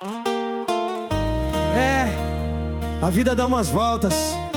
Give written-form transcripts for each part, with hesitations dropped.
É, a vida dá umas voltas,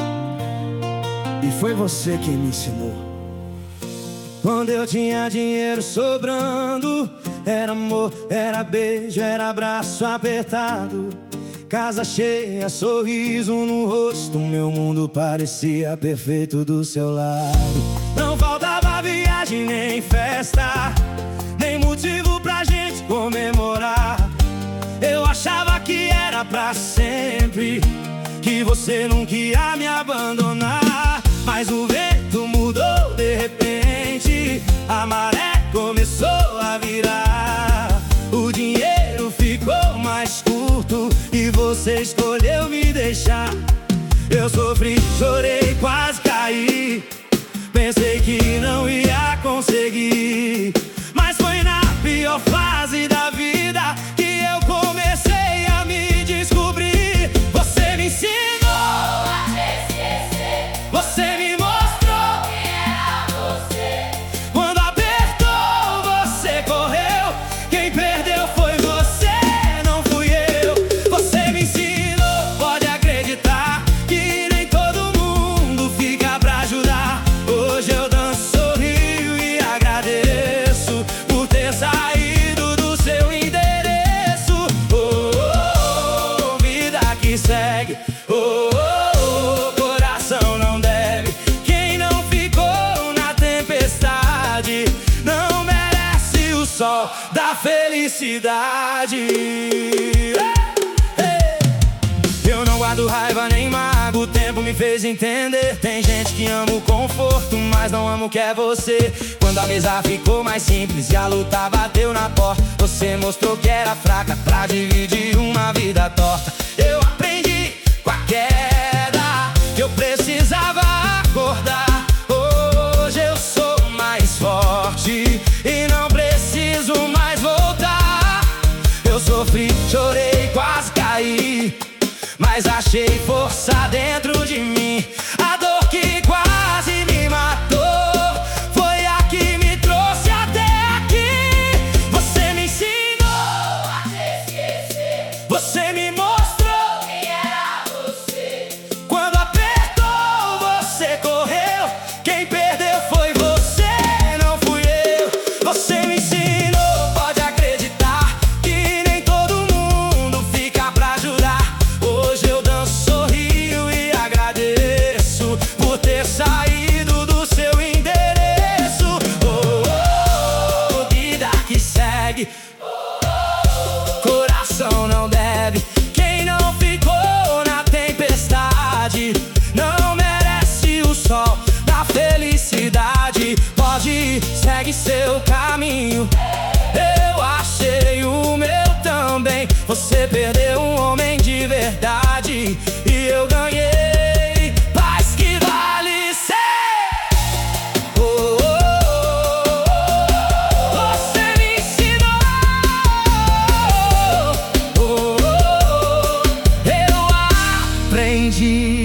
e foi você quem me ensinou. Quando eu tinha dinheiro sobrando, era amor, era beijo, era abraço apertado, casa cheia, sorriso no rosto, meu mundo parecia perfeito do seu lado. Não faltava viagem, nem festa, nem motivo pra gente comemorar. Eu achava que era pra sempre, que você nunca ia me abandonar. Mas o vento mudou de repente, a maré começou a virar, o dinheiro ficou mais curto e você escolheu me deixar. Eu sofri, chorei, quase caí, pensei que não ia conseguir, mas foi na pior fase da vida que eu comecei a me descobrir. Você me ensinou a te esquecer, você me mostrou quem era você. Quando apertou, você correu, quem perdeu foi você, não fui eu. Você me ensinou, pode acreditar, que nem todo mundo fica pra ajudar. Hoje eu danço, sorrio e agradeço por ter saído do seu endereço. Oh, oh, oh, vida que segue. Oh, oh, oh, coração não deve. Quem não ficou na tempestade não merece o sol da felicidade. Eu não guardo raiva nem mago, o tempo me fez entender. Tem gente que ama o conforto, mas não ama o que é você. Quando a mesa ficou mais simples e a luta bateu na porta, você mostrou que era fraca pra dividir uma vida torta. Eu aprendi com a queda que eu precisava acordar. Hoje eu sou mais forte e não preciso mais voltar. Eu sofri, chorei, quase caí, mas achei força dentro de mim. A dor que quase me matou foi a que me trouxe até aqui. Você me ensinou a te esquecer, você me mostrou quem era você. Quando apertou, você correu, quem perdeu foi você, não fui eu. Você me ensinou, pode acreditar, que nem todo mundo fica pra ajudar. Hoje eu danço, sorrio e agradeço por ter saído do seu endereço. Oh, oh, oh, vida que segue. Coração não deve. Quem não ficou na tempestade não merece o sol da felicidade. Pode ir, segue seu caminho, eu achei o meu também. Você perdeu um homem de verdade e eu ganhei paz que vale 100. Oh, oh, oh, oh, você me ensinou. Oh, oh, oh, eu aprendi.